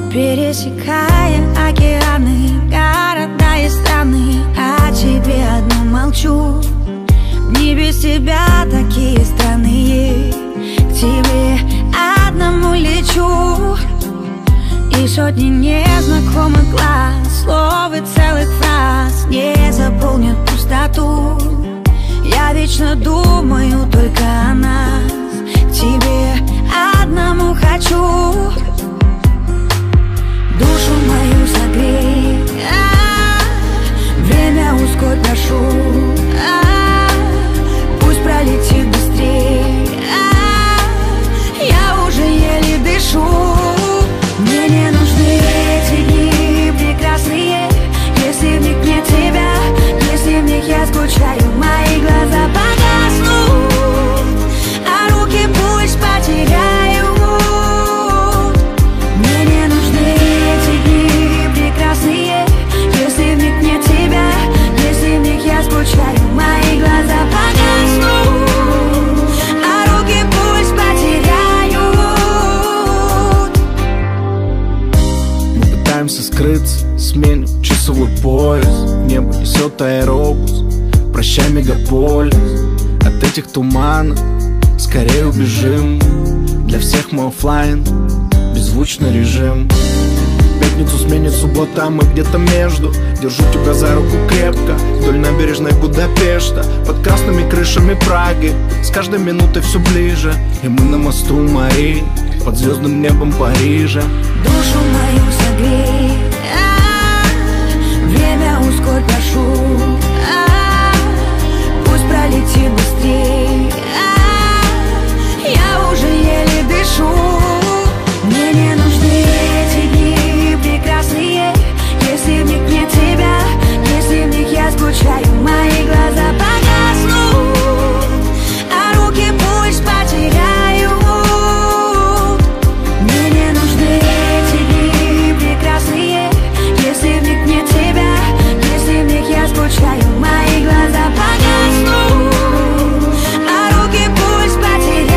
Пересекая океаны, города и страны, о тебе одном молчу. Дни без тебя такие странные, к тебе одному лечу. И сотни незнакомых глаз, слов и целых фраз не заполнят пустоту. Я вечно думаю только о нас, к тебе одному хочу. Душу мою согрей, время ускорь, прошу, пусть пролетит быстрей, я уже еле дышу. Мне не нужны эти дни прекрасные, если в них нет тебя, если в них я скучаю, мои глаза погаснут, а руки пусть потеряют. Мне не нужны эти дни прекрасные, если в них нет тебя, если в них я скучаю, мои глаза погаснут, а руки пусть потеряют. Мы пытаемся скрыться, сменим часовой пояс, небо несет аэробус, прощай, мегаполис. От этих туманов скорее убежим, для всех мы оффлайн, беззвучный режим. Пятницу сменит суббота, а мы где-то между. Держу тебя за руку крепко, вдоль набережной Будапешта, под красными крышами Праги, с каждой минутой все ближе. И мы на мосту Мари, под звездным небом Парижа. Душу мою согрей, время ускорь, прошу, пусть пролетит быстрей, я уже еле дышу. Мне не нужны эти дни прекрасные, если в них нет тебя, если в них я скучаю, мои глаза погаснут, а руки пусть потеряют. Мне не нужны эти дни прекрасные, если в них нет тебя, если в них я скучаю, мои глаза погаснут, а руки пусть потеряют.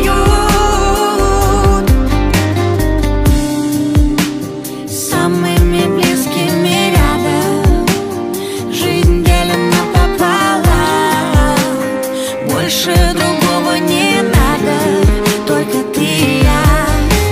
Самыми близкими рядом, жизнь делим напополам, больше другого не надо, только ты и я.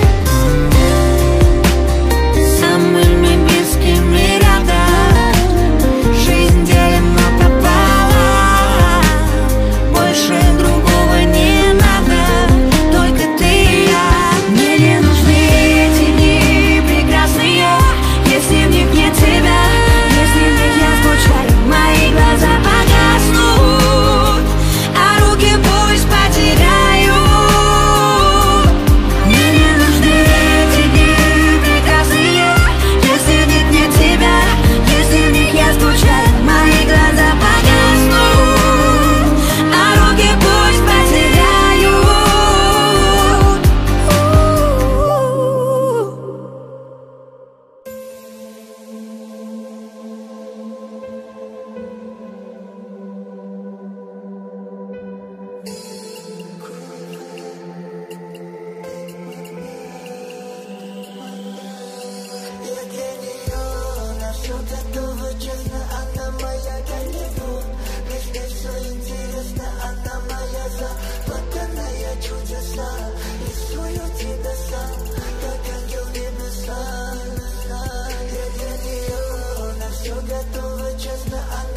Самыми близкими рядом, жизнь делим напополам, больше другого не надо, только ты и я. Мне не нужны эти дни прекрасные, если в них нет тебя, если в них я скучаю, мои глаза погаснут, а руки пусть потеряют. Мне не нужны эти дни прекрасные, если в них нет тебя, если в них я скучаю, мои глаза погаснут, а руки пусть потеряют. Готова, честно,